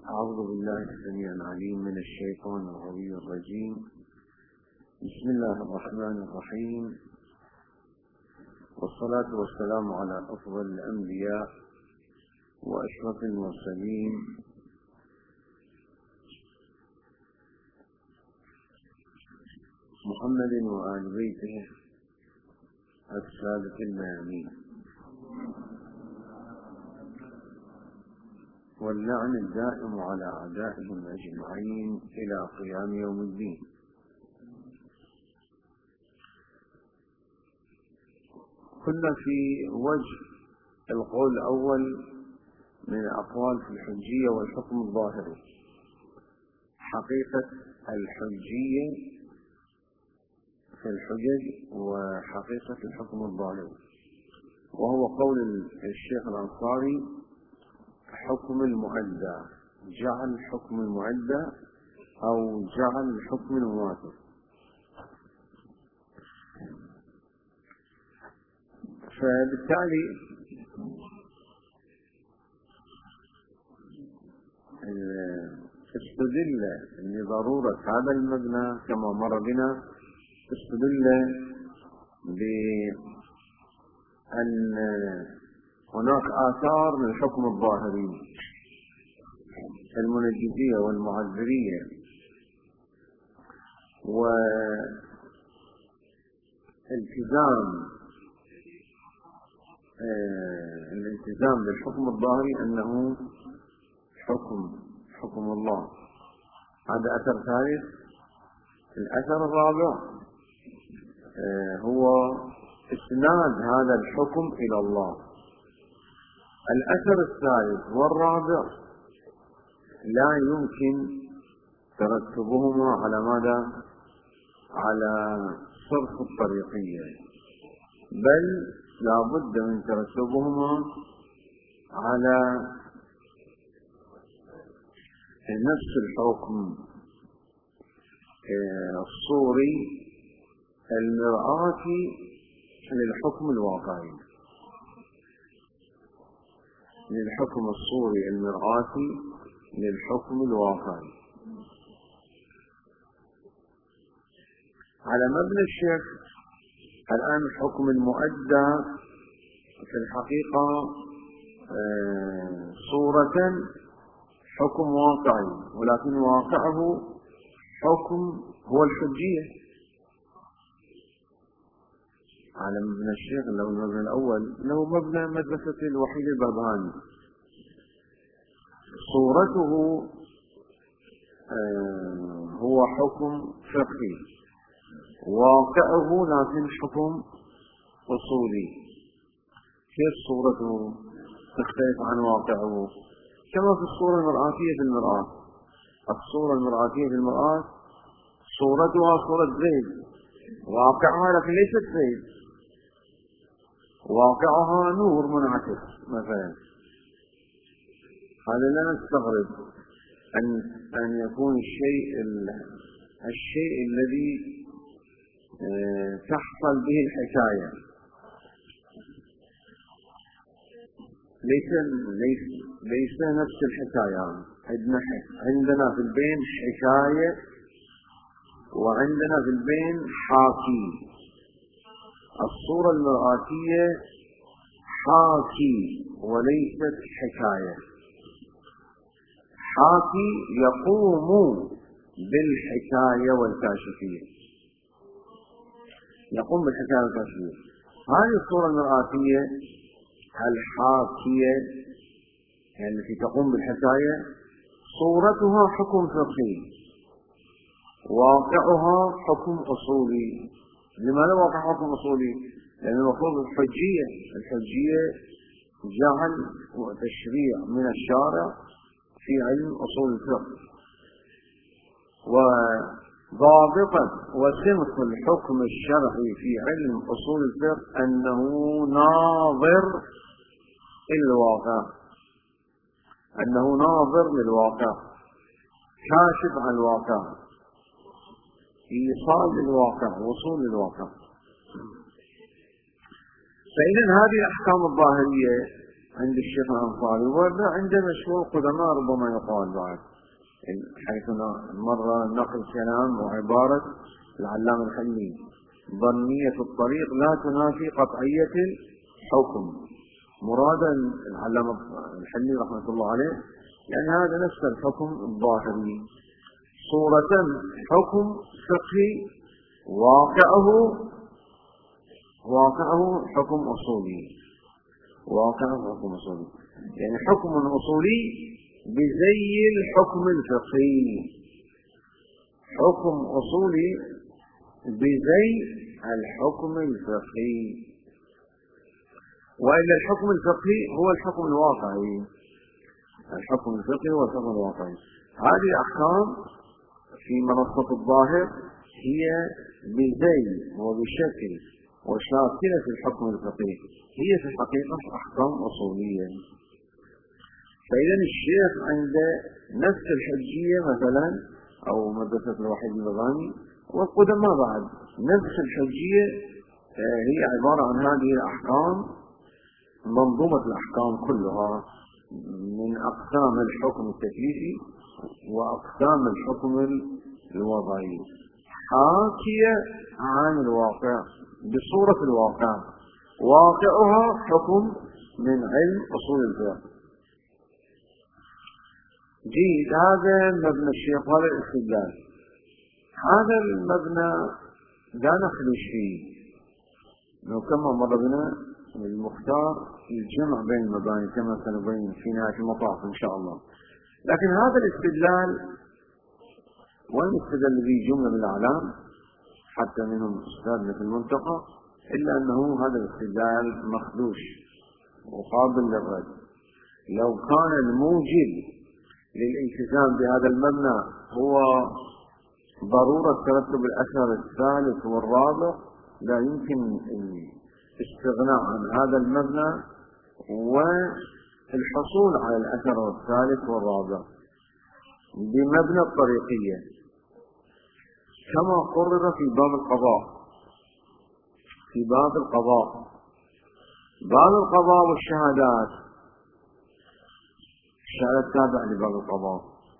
أعوذ بالله السميع العليم من الشيطان الغوي الرجيم. بسم الله الرحمن الرحيم، والصلاة والسلام على أفضل الأنبياء وأشرف المرسلين محمد وآل بيته السادة الميامين، واللعن الدائم على أعدائهم أجمعين إلى قيام يوم الدين. كنا في وجه القول الأول من الأقوال في الحجية والحكم الظاهري، حقيقة الحجية في الحجج وحقيقة الحكم الظاهري، وهو قول الشيخ الأنصاري حكم المؤدى، جعل حكم المؤدى أو جعل الحكم المماثل. فبالتالي استدل لضرورة هذا المبنى كما مر بنا، استدل بأن هناك آثار من الحكم الظاهري المنجزية والمعذرية الالتزام بالحكم الظاهري أنه حكم الله. هذا أثر ثالث. الأثر الرابع هو إسناد هذا الحكم إلى الله. الأثر الثالث والرابع لا يمكن ترتبهما على ماذا؟ على صرف الطريقية، بل لا بد من ترتبهما على نفس الحكم الصوري المرآة للحكم الواقعي، للحكم الصوري المرآة للحكم الواقعي. على مبنى الشيخ الآن الحكم المؤدى في الحقيقة صورة حكم واقعي، ولكن واقعه حكم هو الحجية. على مبنى الشيخ له المبنى الأول، له مبنى مدرسة الوحيد البرهاني، صورته هو حكم فقهي، واقعه لكن حكم أصولي. كيف صورته تختلف عن واقعه؟ كما في الصورة المرآتية في المرآة. الصورة المرآتية في المرآة صورتها صورة زيد، واقعها لكن ليست زيد، واقعها نور منعكس مثلا. هذا لا نستغرب أن يكون الشيء الذي تحصل به الحكاية ليس نفس الحكاية. عندنا في البين حكاية وعندنا في البين حاكي. الصورة المرآتية حاكي وليست حكاية. حاكي يقوم بالحكاية والكاشفية، يقوم بالحكاية والكاشفية. هذه الصورة المرآتية الحاكية التي تقوم بالحكاية صورتها حكم فقهي، واقعها حكم أصولي. لماذا واقع حكم أصولي؟ لأن المفروض الحجية جعل وتشريع من الشارع في علم أصول الفقه، وضابطا وسمت الحكم الشرعي في علم أصول الفقه أنه ناظر الواقع، أنه ناظر للواقع، كاشف عن الواقع، إيصال للواقع، وصول للواقع. فإذا هذه الأحكام الظاهرية عند الشيخ الأنصاري وعند مشهور قدماء ربما يقال بعد، حيث مرة نقل كلام وعبارة العلامة الحلي: ظنية الطريق لا تنافي قطعية الحكم. مراد العلامة الحلي رحمة الله عليه يعني هذا نفس الحكم الظاهري، صورة حكم فقهي واقعه حكم أصولي، يعني حكم أصولي بزي الحكم الفقهي، حكم أصولي بزي الحكم الفقهي، وإلا الحكم الفقهي هو الحكم الواقعي. الحكم الفقهي هو الحكم الواقعي. هذه الأحكام في منصة الظاهر هي بزي وبشكل وشاكلة الحكم الفقهي، هي في الحقيقة أحكام أصولية. فإذا الشيخ عند نفس الحجية مثلا أو مدرسة الوحيد البغاني والقدماء بعد نفس الحجية هي عبارة عن هذه الأحكام، منظومة الأحكام كلها من أقسام الحكم التكليفي وأقسام الحكم الوضعي، حاكية عن الواقع بصورة الواقع، واقعها حكم من علم أصول الفقه. جيد، هذا مبنى الشيخ، هذا الاستدلال. هذا المبنى لا نخلش فيه، لو كما مر بنا المختار الجمع بين المباني كما سنبين في نهاية المطاف إن شاء الله. لكن هذا الاستدلال وين استدل به جملة من الأعلام حتى منهم أستاذنا في المنطقة، إلا أنه هذا الاستدلال مخدوش وقابل للرد. لو كان الموجب للالتزام بهذا المبنى هو ضرورة ترتب الأثر الثالث والرابع، لا يمكن الاستغناء عن هذا المبنى والحصول على الأثر الثالث والرابع بمبنى الطريقية كما قرر في باب القضاء. باب القضاء والشهادات، الشهادات تابع لباب القضاء.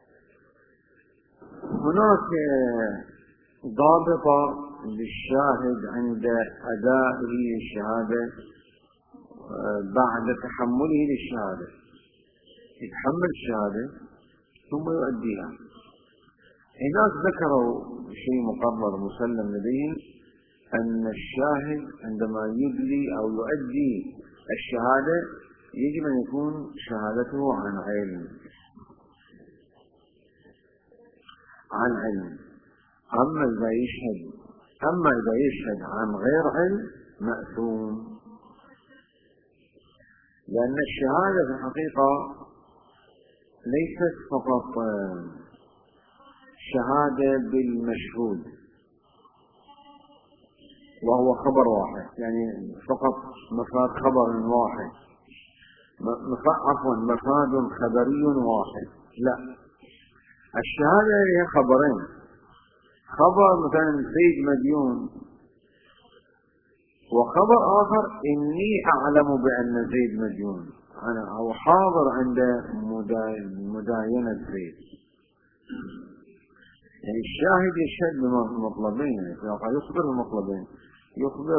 هناك ضابطة للشاهد عند أدائه الشهادة بعد تحمله للشهادة، يتحمل الشهادة ثم يؤديها. هناك ذكروا شيء مقرر مسلم لديهم أن الشاهد عندما يدلي أو يؤدي الشهادة يجب أن يكون شهادته عن علم. أما إذا يشهد عن غير علم مأثوم، لأن الشهادة في الحقيقة ليست فقط شهادة بالمشهود وهو خبر واحد، يعني فقط مفاد خبر واحد، مفاد خبري واحد، لا، الشهادة هي خبرين. خبر مثلا زيد مديون، وخبر آخر إني أعلم بأن زيد مديون، أنا أو حاضر عند مداينة زيد. يعني الشاهد يشهد بمطلبين، يعني يخبر بمطلبين، يخبر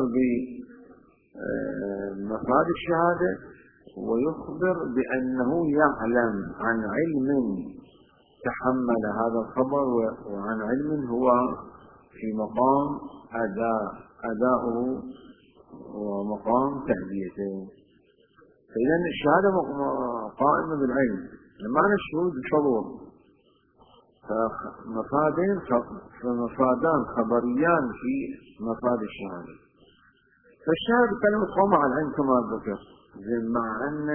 بمفاد الشهادة ويخبر بأنه يعلم عن علم تحمل هذا الخبر وعن علم هو في مقام أداؤه ومقام تأديته. فإذا الشهادة قائمة بالعلم، معنى الشهود الحضور، فمفادان خبريان في مفاد الشهادة. فالشهادة كلمة قامة على العلم كما ذكر، مع أن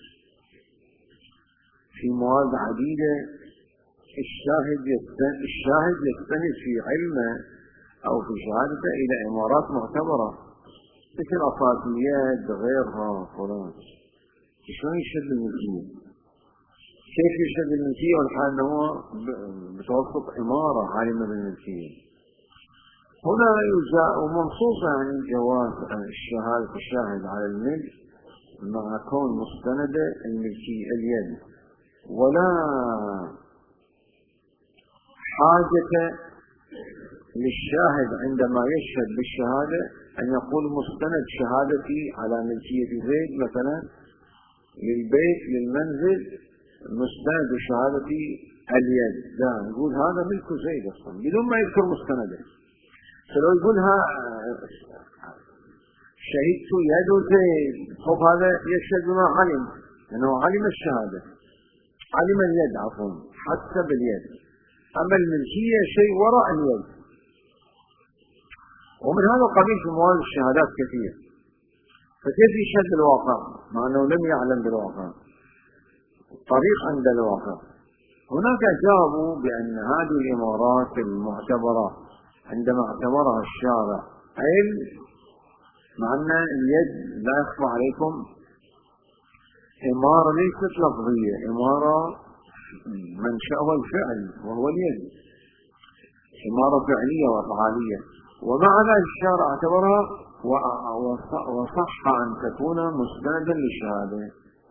في مواد عديدة الشاهد يستند في علمه أو في شهادته إلى إمارات معتبرة مثل أصاليات غيرها فلان. شلون يشهد الملكية؟ كيف يشهد الملكية والحال أنه بتوسط إمارة عالمة بالملكية؟ هنا يجاء ومنصوص عن جواز الشهادة الشاهد على الملك مع كون مستندة الملكية اليد، ولا حاجة للشاهد عندما يشهد بالشهادة أن يقول مستند شهادتي على ملكية زيد مثلا للبيت للمنزل، مستند شهادتي اليد، لا نقول هذا ملك زيد أصلا بدون ما يذكر مستنده. فلو يقولها شهدت يد زيد، خب هذا يشهد بما علم، لأنه علم الشهادة، علم اليد عفوا حتى باليد. أما الملكية شيء وراء اليد. ومن هذا القبيل في موارد الشهادات كثير، فكيف يشهد بالواقع مع أنه لم يعلم بالواقع؟ الطريق عند الواقع. هناك جابوا بأن هذه الإمارات المعتبرة عندما اعتبرها الشارع علم، مع أن اليد لا يخفى عليكم إمارة ليست لفظية، إمارة منشأها الفعل وهو اليد، إمارة فعلية وفعالية، ومع ذلك الشارع اعتبرها وصح أن تكون مستندا للشهادة.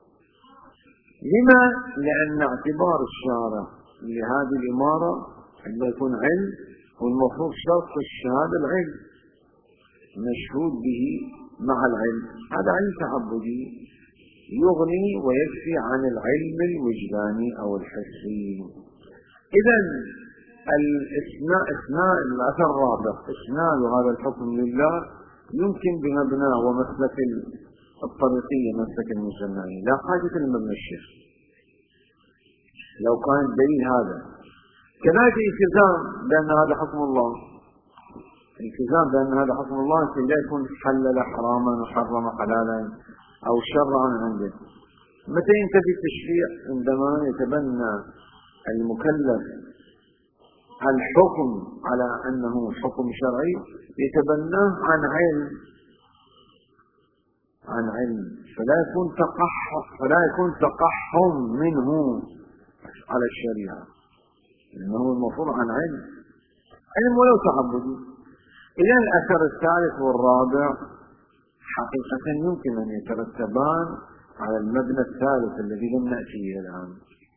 لما؟ لأن اعتبار الشارع لهذه الإمارة عندما يكون علم، والمفروض شرط الشهادة العلم مشهود به مع العلم، هذا علم تعبدي يغني ويكفي عن العلم الوجداني أو الحسي. إذا الأثر الرابع إسناد هذا الحكم لله يمكن بمبنى ومسلك الطريقية مسلك المسمعين، لا حاجة لمبنى الشيخ لو كان الدليل هذا. كذلك الالتزام بأن هذا حكم الله، الالتزام بأن هذا حكم الله لا يكون حلل حراما وحرم حلالا أو شرعا عنده. متى ينتفي التشريع؟ عندما يتبنى المكلف الحكم على أنه حكم شرعي يتبناه عن علم، فلا يكون تقحم منه على الشريعة، لأنه المفروض عن علم ولو تعبدي. إلى الأثر الثالث والرابع حقيقة يمكن أن يترتبان على المبنى الثالث الذي لم نأتيه الآن.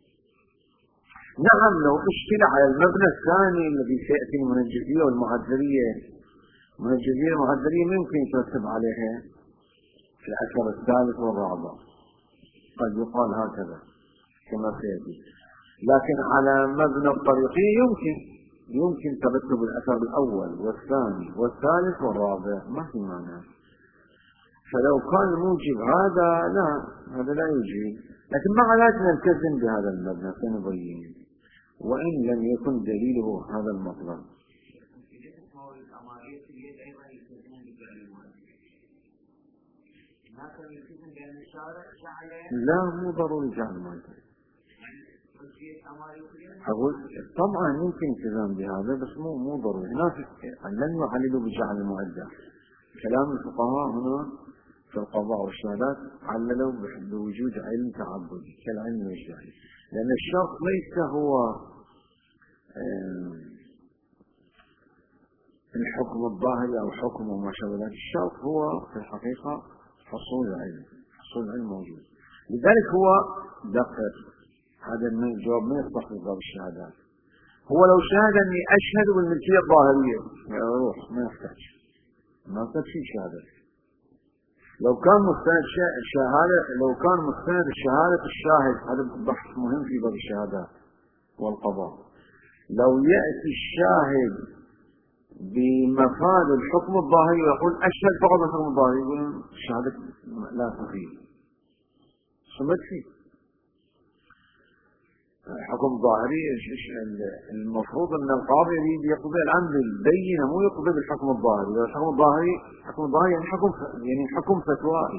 نعم، لو اشكل على المبنى الثاني الذي سيأتي المنجزية والمعذرية، المنجزية والمعذرية ممكن يترتب عليها في الأثر الثالث والرابع، قد يقال هكذا كما سيأتي. لكن على مبنى الطريقية يمكن ترتب الأثر الأول والثاني والثالث والرابع، ما في معنى. فلو كان الموجب هذا لا يوجب، لكن مع ذلك نلتزم بهذا المبنى سنبين وإن لم يكن دليله هذا المطلب. لا، مو ضروري جعل المعدة. أقول طبعا يمكن التزام بهذا، بس مو ضروري. الناس لن يعللوا بجعل المعدة. كلام الفقهاء هنا في القضاء والشهادات عللوا بوجود علم تعبدي كالعلم الوجداني، لأن الشرط ليس هو الحكم الظاهري أو حكم وما شابه ذلك، الشرط هو في الحقيقة حصول العلم موجود. لذلك هو دقق هذا الجواب ما يصلح في باب الشهادات. هو لو شهد أني أشهد بالملكية الظاهرية روح ما يحتاج شيء شهادة. لو كان مستند الشهادة الشاهد، هذا بحث مهم في باب الشهادات والقضاء. لو يأتي الشاهد بمفاد الحكم الظاهري ويقول أشهد فقط الحكم الظاهري، يقول الشهادة لا تفيد، صمت فيه الحكم الظاهري. المفروض أن القاضي يقضي الآن بالبينة، مو يقضي بالحكم الظاهري. الحكم الظاهري يعني حكم فتوائي.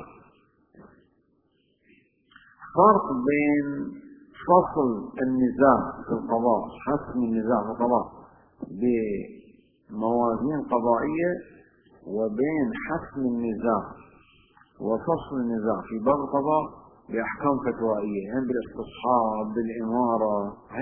فرق بين فصل النزاع في القضاء، حسم النزاع في القضاء بموازين قضائية، وبين حسم النزاع وفصل النزاع في باب القضاء بأحكام فتوائية، يعني بالاستصحاب بالإمارة.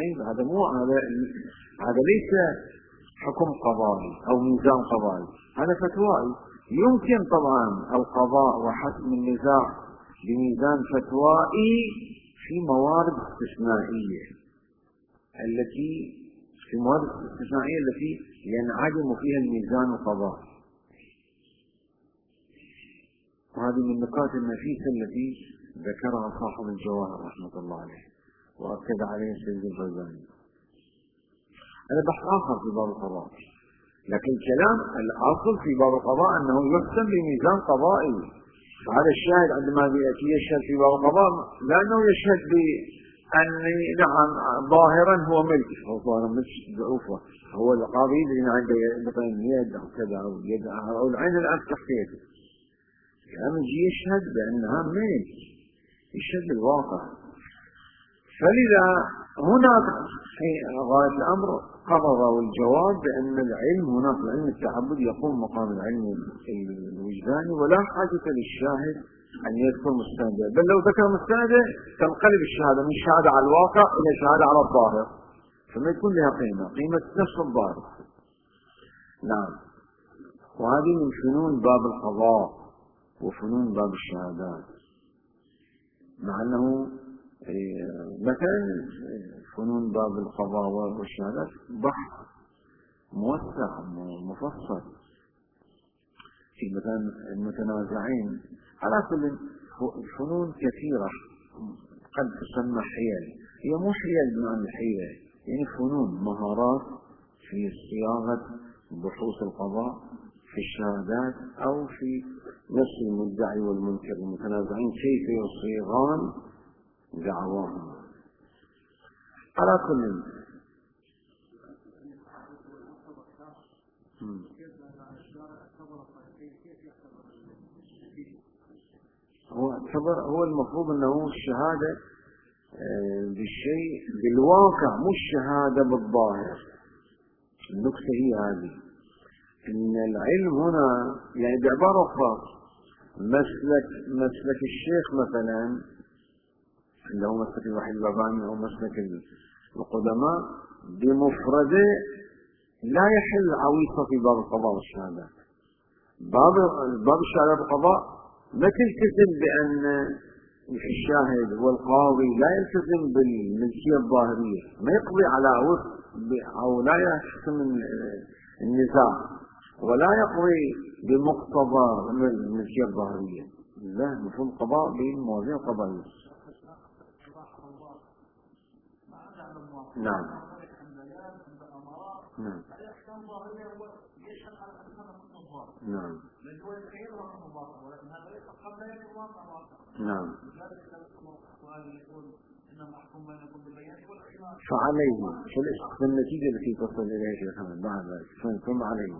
هذا ليس حكم قضائي أو ميزان قضائي، هذا فتوائي. يمكن طبعا القضاء وحسم النزاع بميزان فتوائي في موارد استثنائية، التي ينعدم فيها الميزان القضائي. وهذه من النقاط النفيسة التي ذكرها صاحب الجواهر رحمة الله عليه وأكد عليه السيد الغزالي. هذا بحث آخر في باب القضاء، لكن الكلام الأصل في باب القضاء أنه يحسن بميزان قضائي. هذا الشاهد عندما يأتي يشهد في باب القضاء لا أنه يشهد بأن نعم ظاهرا هو ملك، هو ظاهرا ملك ضعوفه، هو القاضي اللي عنده يد أو كذا أو يد أو العين الآن تحكيته، كلام يجي يشهد بأنها ملك، يشهد بالواقع. فلذا هناك في غاية الأمر قرر الجواب بأن العلم هناك العلم التعبد يقوم مقام العلم الوجداني، ولا حاجة للشاهد أن يذكر مستنده، بل لو ذكر مستنده تنقلب الشهادة من شهادة على الواقع إلى شهادة على الظاهر، فما يكون لها قيمة نفس الظاهر. نعم. وهذه من فنون باب القضاء وفنون باب الشهادات، مع أنه مثلا فنون باب القضاء والشهادات بحث موسع مفصل في مثلا المتنازعين. على كل فنون كثيرة قد تسمى حيل، هي مو حيل بمعنى الحيلة، يعني فنون مهارات في صياغة بحوث القضاء في الشهادات أو في نفس المدعي والمنكر المتنازعين كيف يصيغان دعواهم. على كل هو المفروض أنه الشهادة بالشيء بالواقع، مش الشهادة بالظاهر. النكتة هي هذه، إن العلم هنا يعني بعبارة أخرى مسلك الشيخ مثلا اللي هو مسلك الوحيد الباباني أو مسلك القدماء بمفرده لا يحل عويصة في باب القضاء والشهادات. باب الشهادات والقضاء ما تلتزم بأن الشاهد والقاضي لا يلتزم بالملكية الظاهرية، ما يقضي على وفق أو لا يحكم النزاع ولا يقضي بمقتضى الملكية الظاهرية، لا، مفهوم القضاء بالموازين القضائية. نعم. نعم. نعم. نعم. فعليه في النتيجة التي تصل إليها شيخنا بعد ذلك ثم عليه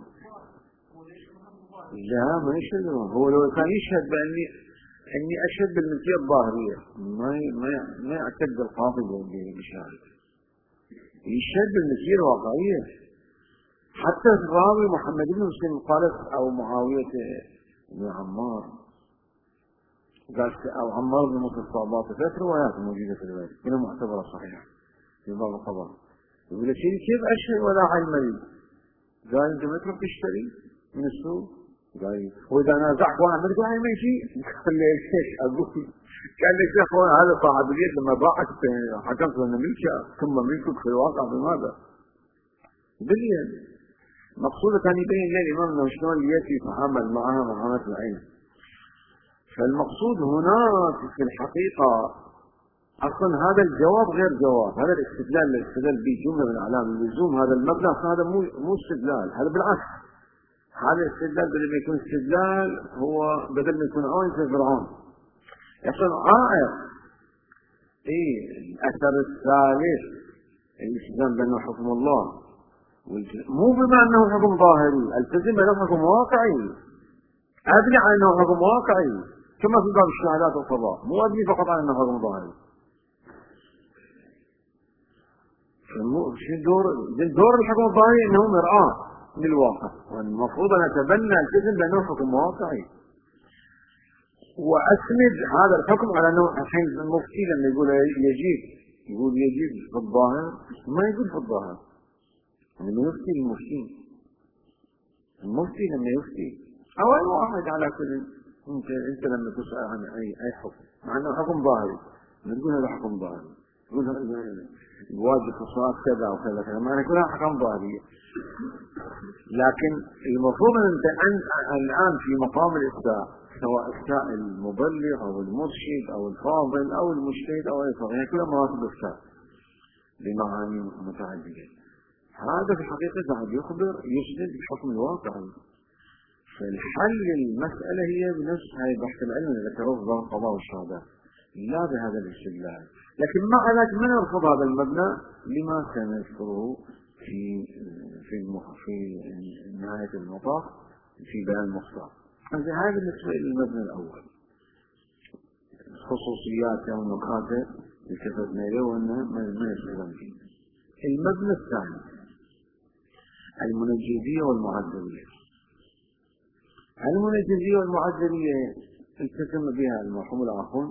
لا ما يشهد. هو لو كان يشهد أني أشهد بالملكية الظاهرية ما يعتد القاضي بشهادة، يشهد بالملكية الواقعية. حتى الراوي محمد بن مسلم قال أو معاوية بن عمار قال أو عمار بن موسى الصعبات، ثلاث روايات موجودة في الرواية كلها معتبرة صحيحة في باب القضاء. يقول لك كيف أشهد ولا علم لي؟ قال أنت ما تروح تشتري من السوق؟ قال وإذا نازعك وأنا ما تقول ما شيء. قال لي إيش أقول؟ قال لي يا أخوان هذا صاحب اليد لما باعك حكمت أن ملكه ثم ملكك في الواقع بماذا؟ باليد. مقصودة كان يبين لنا الإمام أنه شلون اليد يتعامل معها معاملة العين. فالمقصود هنا في الحقيقة أصلا هذا الجواب غير جواب، هذا الاستدلال اللي استدل به جملة من أعلام اللزوم هذا المبلغ، هذا مو استدلال، هذا بالعكس، هذا الاستدلال بدل ما يكون استدلال هو بدل ما يكون عون في فرعون يصير عائق. الأثر الثالث الالتزام بأنه حكم الله، مو بما أنه حكم ظاهري، التزم بأنه حكم واقعي، أبني على أنه حكم واقعي كما في باب الشهادات والقضاء، مو أبني فقط على أنه حكم ظاهري. دور الحكم الظاهري أنه مرآة للواقع، والمفروض أن أتبنى التزم بأنه حكم واقعي وأسند هذا الحكم على أنه الحين المفتي لما يقول يجيب في الظاهر ما يقول في الظاهر، لما يفتي المفتي لما يفتي أو أي واحد على كل أنت لما تسأل عن أي حكم مع أنه حكم ظاهري نقول هذا حكم ظاهري، نقول الواجب في الصلاة كذا وكذا كذا، معنى كلها حكم ظاهرية. لكن المفروض أن أنت الآن في مقام الإفتاء، سواء إفتاء المبلغ أو المرشد أو الفاضل أو المجتهد أو أي فرق، كلها مراتب إفتاء بمعاني متعددة. هذا في الحقيقة قاعد يخبر يسند بحكم الواقع. فالحل للمسألة هي بنفس هاي بحث العلم اللي ذكروه في القضاء والشهادات، لا بهذا الاستدلال. لكن مع ذلك من يرفض هذا المبنى لما سنذكره في نهاية المطاف في بيان المختار. هذا بالنسبة للمبنى الأول، خصوصياته ونقاطه التفتنا إليه وأنه ما يستخدم فيه. المبنى الثاني المنجزية والمعدلية. المنجزية والمعدلية التزم بها المرحوم الآخر،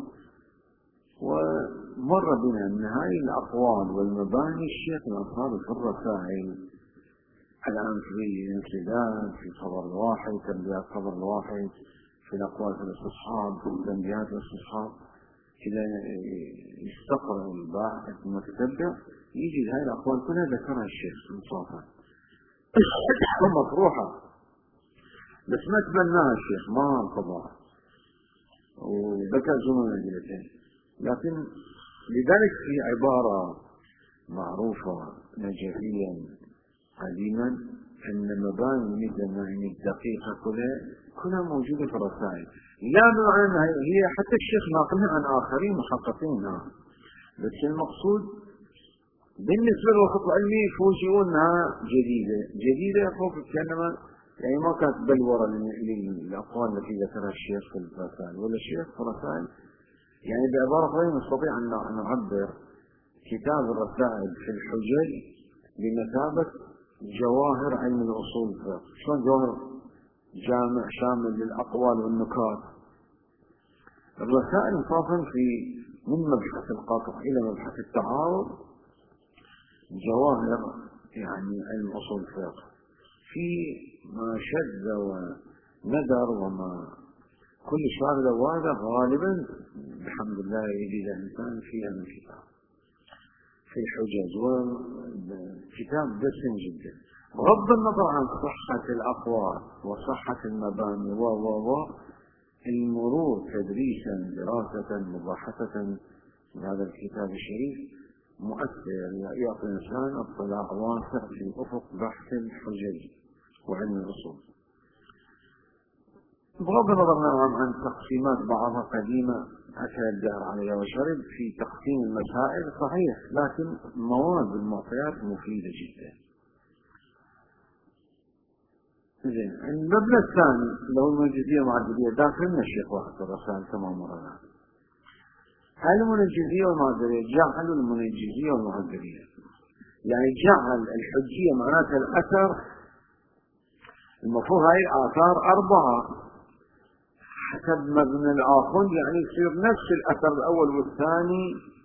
ومر بنا أن هذه الأقوال والمباني الشيخ الأنصاري في الرسائل الآن في الانسداد في الخبر الواحد، تنبيهات الخبر الواحد، في الأقوال في الاستصحاب، في تنبيهات الاستصحاب، إذا يستقرأ الباحث المتتبع يجد هذه الأقوال كلها ذكرها الشيخ انصافا ومطروحة، بس ما تبناها الشيخ، ما انقضاها وذكر زمن الجلتين. لكن لذلك في عبارة معروفة نجفيا قديما أن مباني المدن الدقيقة كلها موجودة في الرسائل، لا بمعنى هي حتى الشيخ ناقلها عن آخرين محققين، بس المقصود بالنسبة للوسط العلمي فوجئوا أنها جديدة فوق كأنما يعني ما كانت بلورة للأقوال التي ذكرها الشيخ في الرسائل، ولا الشيخ في الرسائل يعني بعبارة غير نستطيع أن نعبر كتاب الرسائل في الحجج بمثابة جواهر علم الأصول. شلون جواهر جامع شامل للأقوال والنكات؟ الرسائل انصافا في من مبحث القطع إلى مبحث التعارض جواهر يعني علم أصول الفقه، في ما شذ وندر وما كل شاهد وهذا غالبا بحمد الله يجد الإنسان فيها من كتاب في الحجج، وكتاب دسم جدا بغض النظر عن صحة الأقوال وصحة المباني المرور تدريسا دراسة مباحثة بهذا الكتاب الشريف مؤثر يعطي الإنسان اطلاع واسع في أفق بحث الحجج وعلم الأصول. بغض النظر عن تقسيمات بعضها قديمة أكل الدهر عليها وشرب في تقسيم المسائل صحيح، لكن مواد المعطيات مفيدة جدا. زين، المبنى الثاني اللي هو المنجزية والمعدلية داخلنا الشيخ واحد في الرسائل كما مرنا. المنجزية والمعدلية جعلوا المنجزية والمعدلية يعني جعل الحجية معناتها الأثر، المفروض هاي الآثار 4 حسب مبنى الآخر، يعني يصير نفس الأثر الأول والثاني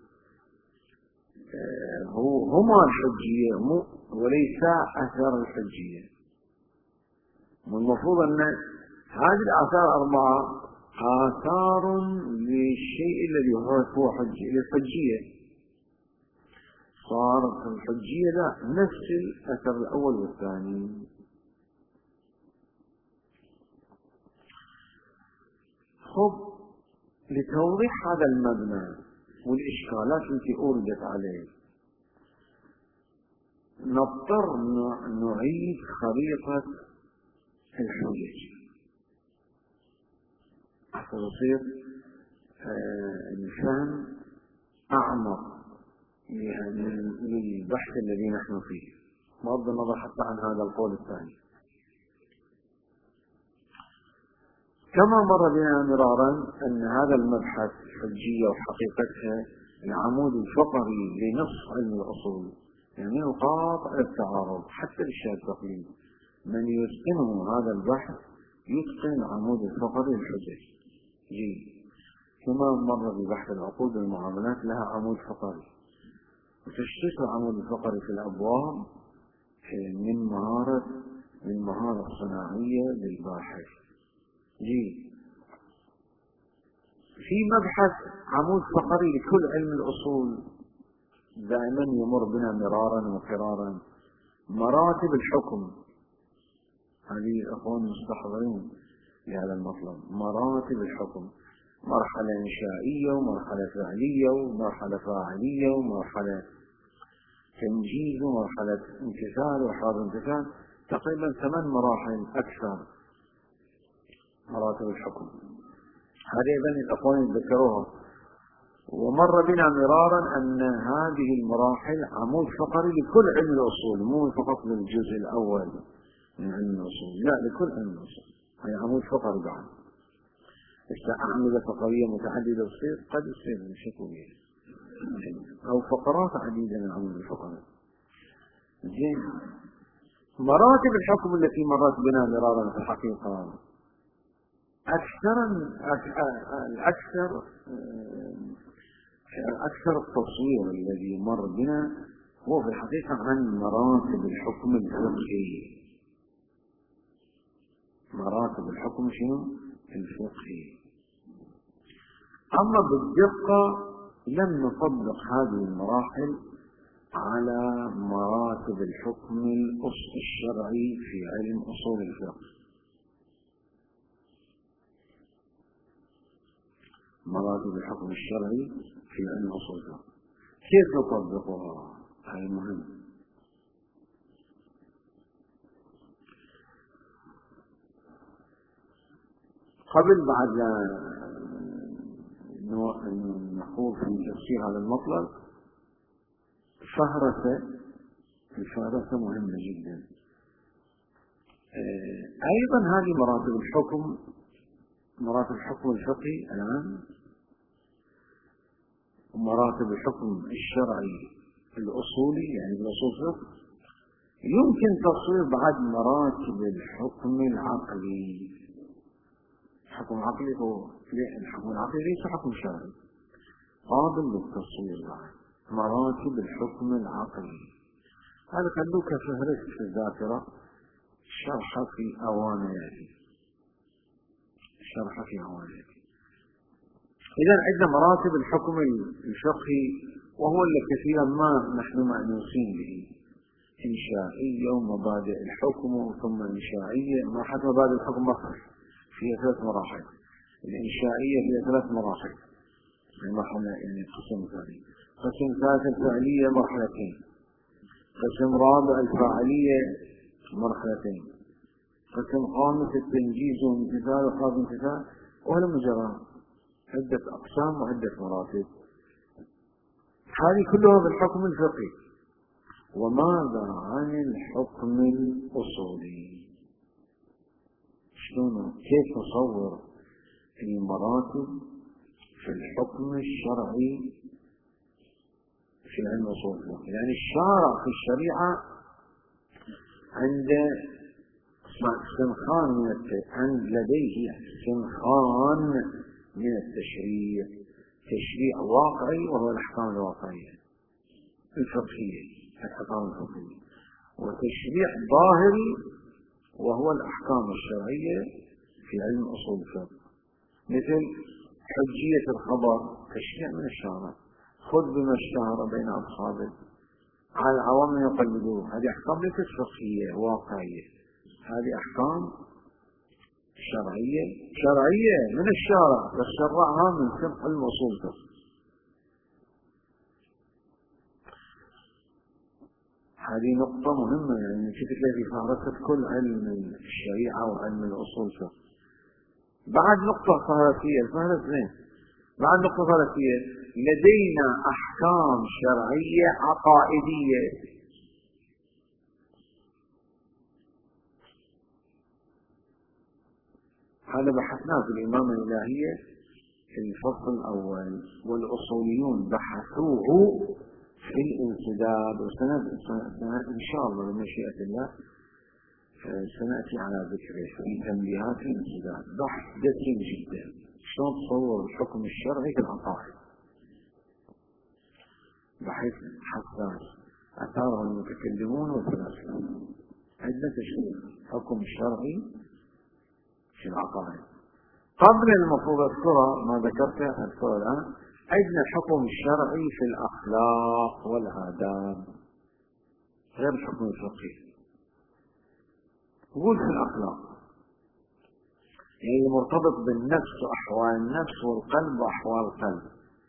هما الحجية وليس أثر الحجية. والمفروض أن هذه الآثار 4 آثار للشيء الذي هو حجية للحجية، صارت الحجية لا نفس الأثر الأول والثاني. خب لتوضيح هذا المبنى والإشكالات التي أوردت عليه نضطر نعيد خريطة الحجج حتى يصير الفهم أعمق للبحث الذي نحن فيه، بغض النظر حتى عن هذا القول الثاني. كما مر بنا مرارا أن هذا المبحث الحجية وحقيقتها العمود الفقري لنص علم الأصول، يعني القاطع التعارض حتى الشاذ التقليد، من يتقنه هذا البحث يتقن العمود الفقري للحجج. كما مر ببحث العقود والمعاملات لها عمود فقري، وتشخيص العمود الفقري في الأبواب من مهارة الصناعية للباحث. في مبحث عمود فقري لكل علم الأصول دائما يمر بنا مرارا وفرارا، مراتب الحكم. هذه الأخوان مستحضرين لهذا المطلب. مراتب الحكم، مرحلة إنشائية ومرحلة فعلية ومرحلة فاعلية ومرحلة تنجيز ومرحلة امتثال وحاضر امتثال، تقريبا 8 مراحل أكثر مراتب الحكم. هذه إذن الأخوان يتذكروها. ومر بنا مرارا أن هذه المراحل عمود فقري لكل علم الأصول، مو فقط للجزء الأول من علم الأصول، لا، لكل علم الأصول هي عمود فقري بعد. أعمدة فقرية متعددة تصير، قد يصير من شكوية أو فقرات عديدة من عمود الفقري. زين، مراتب الحكم التي مرت بنا مرارا في الحقيقة أكثر التصوير الذي مر بنا هو في الحقيقة عن مراتب الحكم الفقهي. مراتب الحكم شنو؟ الفقهي. أما بالدقة لم نطبق هذه المراحل على مراتب الحكم الشرعي في علم أصول الفقه. مراتب الحكم الشرعي في علم أصول الفقه كيف نطبقها؟ هذا مهم. قبل بعد نخوض في تفسير هذا المطلب، الفهرسة مهمة جدا. أيضا هذه مراتب الحكم الفقهي الآن ومراتب الحكم الشرعي الأصولي، يعني الأصول الفقه، يمكن تصوير بعد مراتب الحكم العقلي. الحكم العقلي هو الحكم العقلي ليس حكم شرعي، قابل للتصوير بعد مراتب الحكم العقلي. هذا خلوه كفهرس في الذاكرة، شرح في أوانيته. إذا عندنا مراتب الحكم الفقهي، وهو اللي كثيرا ما نحن مأنوسين به. إنشائية ومبادئ الحكم، ثم إنشائية. مرحلة مبادئ الحكم فيها 3 مراحل. الإنشائية فيها 3 مراحل، المرحلة يعني قسم ثاني. قسم ثالث الفعلية مرحلتين. قسم رابع الفاعلية مرحلتين. قسم خامس التنجيز والامتثال وحاضر امتثال، وهذا مجرى عدة أقسام وعدة مراتب. هذه كلها بالحكم الفقهي. وماذا عن الحكم الأصولي؟ شلون كيف نصور المراتب في الحكم الشرعي في علم أصول الفقه؟ يعني الشارع في الشريعة عنده لديه سنخان من التشريع، تشريع واقعي وهو الأحكام الواقعية الفقهية، الأحكام الفقهية، وتشريع ظاهري وهو الأحكام الشرعية في علم أصول الفقه، مثل حجية الخبر، تشريع من الشارع، خذ بما اشتهر بين أصحابه على العوام يقلدوه. هذه أحكام ليست فقهية واقعية، هذه أحكام شرعية من الشارع، بس شرعها من فقه الأصول الفقه. هذه نقطة مهمة، يعني كيف تلاقي فهرسة كل علم الشريعة وعلم الأصول الفقه. بعد نقطة فهرسية، الفهرس زين. بعد نقطة فهرسية، لدينا أحكام شرعية عقائدية. هذا بحثناه في الإمامة الإلهية في الفصل الأول، والأصوليون بحثوه في الانسداد، إن شاء الله بمشيئة الله سنأتي على ذكره في تنبيهات الانسداد. بحث دسم جدا، شلون تصور الحكم الشرعي في العقائد، بحث حساس أثاره المتكلمون والفلاسفة. عندنا تشريع حكم شرعي في العقائد، قبل المفروض أذكرها ما ذكرته أذكره الآن. عندنا الحكم الشرعي في الأخلاق والآداب غير الحكم الفقهي. نقول في الأخلاق يعني مرتبط بالنفس وأحوال النفس والقلب وأحوال القلب،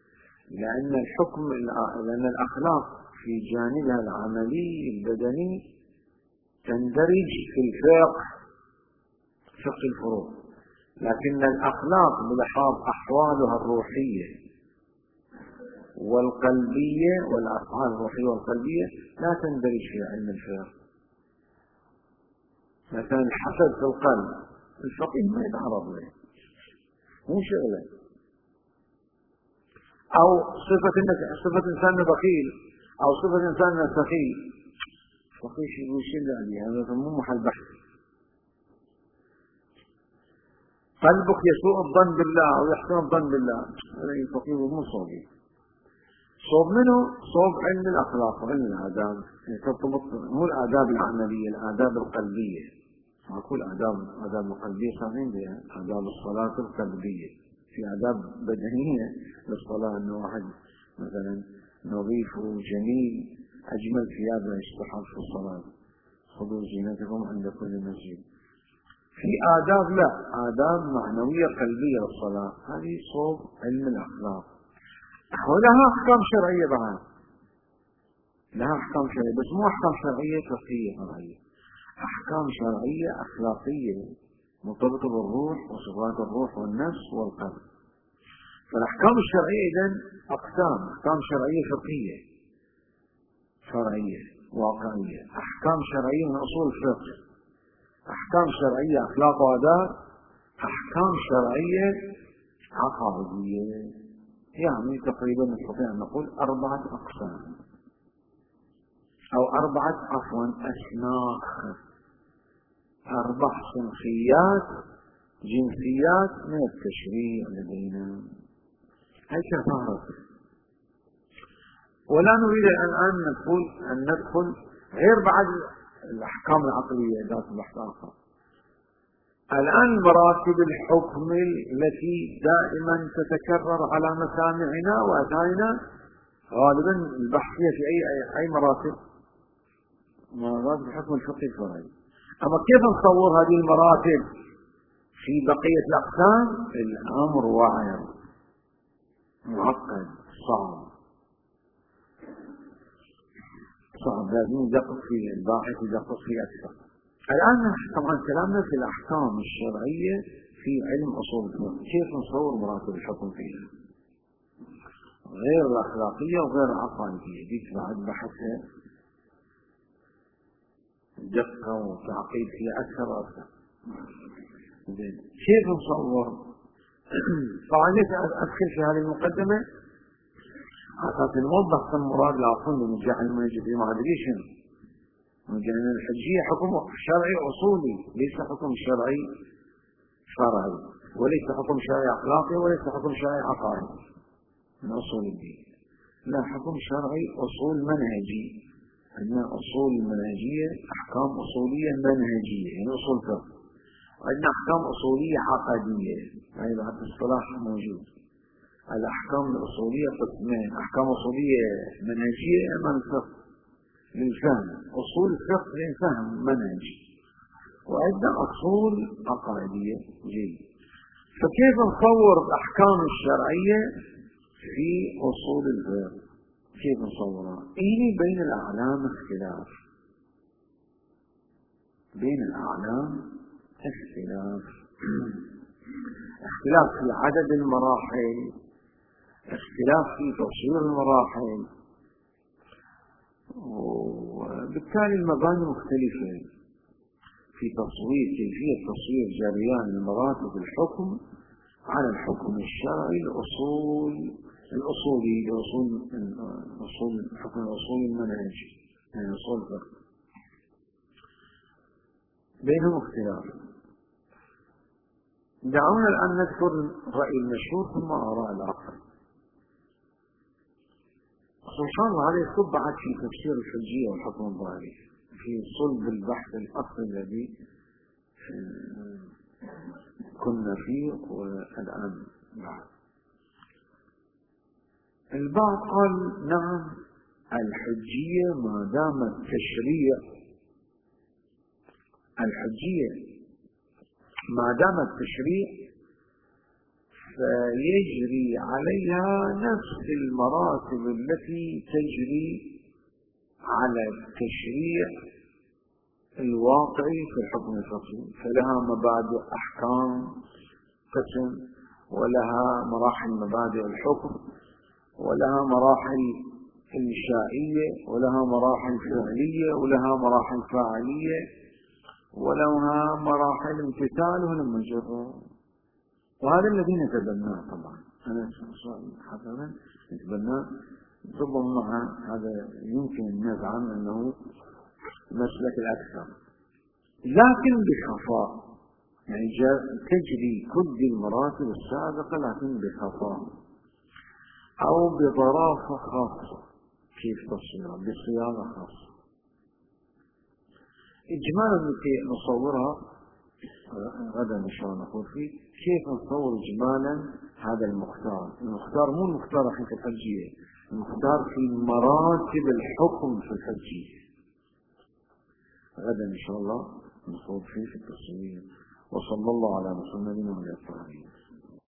لأن الأخلاق في جانبها العملي البدني تندرج في الفقه، فقه الفروع، لكن الأخلاق بلحاظ أحوالها الروحية والقلبية والأفعال الروحية والقلبية لا تندرج في علم الفقه. مثلا الحسد في القلب الفقيه ما يتعرض له، مو شغله. أو صفة إنسان بخيل أو صفة إنسان سخي، الفقيه يقول شيء عليه، هذا مو محل بحث. قلبك يسوء الظن بالله أو يحسن الظن بالله، هذا الفقيه مو صوبي. صوب منه صوب علم الأخلاق وعلم الآداب، ترتبط مو الآداب العملية، الآداب القلبية. أقول آداب القلبية صحيح بها آداب الصلاة القلبية، في آداب بدنية للصلاة، أنه واحد مثلا نظيف وجميل أجمل ثيابه يستحب في الصلاة، خذوا زينتكم عند كل مسجد. في آداب لا، آداب معنوية قلبية للصلاة، هذه صوب علم الأخلاق. ولها أحكام شرعية بعد، لها أحكام شرعية بس مو أحكام شرعية فقهية شرعية، أحكام شرعية أخلاقية مرتبطة بالروح وصفات الروح والنفس والقلب. فالأحكام الشرعية إذن أقسام: أحكام شرعية فقهية شرعية واقعية، أحكام شرعية من أصول الفقه، أحكام شرعية أخلاق وآداب، أحكام شرعية عقائدية. يعني تقريبا نستطيع أن نقول 4 أقسام أو 4 أسماء، 4 صنفيات جنسيات من التشريع لدينا. هي كفارة. ولا نريد الآن أن ندخل غير بعد الأحكام العقلية ذات بحث آخر. الآن مراتب الحكم التي دائما تتكرر على مسامعنا وأذهاننا غالبا البحثية في أي مراتب الحكم الفقهي الشرعي. أما كيف نصور هذه المراتب في بقية الأقسام؟ الأمر واعر معقد صعب، لازم يدقق فيه الباحث، يدقق فيه أكثر. الآن طبعا كلامنا في الأحكام الشرعية في علم أصول الفقه، كيف نصور مراتب الحكم فيها غير الأخلاقية وغير العقائدية، دي بعد بحثها دقة وتعقيد فيها أكثر وأكثر. كيف نصور؟ طبعا ليس أدخل في هذه المقدمة أساس نوضح المراد العقل من جعل المنجد ما أدري شنو. من جعل الحجية حكم شرعي أصولي، ليس حكم شرعي وليس حكم شرعي أخلاقي وليس حكم شرعي عقائدي من أصول الدين. لا، حكم شرعي أصول منهجي. عندنا أصول منهجية، أحكام أصولية منهجية يعني أصول فقه، وعندنا أحكام أصولية عقدية، يعني بعد الصلاح موجود. الأحكام الأصولية قسمين: أحكام أصولية منهجية أمام الفقه للفهم، أصول الفقه للفهم منهجي، وعندنا أصول عقائدية. جيد. فكيف نصور الأحكام الشرعية في أصول الفقه؟ كيف نصورها؟ بين الأعلام اختلاف، بين الأعلام اختلاف في عدد المراحل، اختلاف في تصوير المراحل، وبالتالي المباني مختلفة في كيفية تصوير جريان المراتب الحكم على الحكم الشرعي الأصولي الحكم الأصولي المنهجي، يعني أصول الفقه بينهم اختلاف. دعونا الآن نذكر الرأي المشهور ثم آراء الآخر. سبحان الله هذا يصب بعد في تفسير الحجية والحكم الظاهري في صلب البحث الأصلي الذي كنا فيه والآن بعد. البعض قال نعم، الحجية ما دام التشريع، الحجية ما دام التشريع فيجري عليها نفس المراتب التي تجري على التشريع الواقعي في الحكم الفقهي، فلها مبادئ أحكام قسم، ولها مراحل مبادئ الحكم، ولها مراحل إنشائية، ولها مراحل فعلية، ولها مراحل فاعلية، ولها مراحل امتثال ولما جرى. وهذا الذي نتبناه طبعا، أنا حسنا نتبناه ربما مع هذا يمكن أن نزعم أنه مسلك الأكثر، لكن بخفاء، يعني تجري كل المراتب السابقة لكن بخفاء أو بظرافة خاصة. كيف تصير؟ بصياغة خاصة. إجمالا لكي نصورها غدا إن شاء الله نقول فيه كيف نصور إجمالا هذا المختار. المختار مو المختار في الحجية، المختار في مراتب الحكم في الحجية. غدا إن شاء الله نصور فيه في التصوير. وصلى الله على محمد وعلى آله.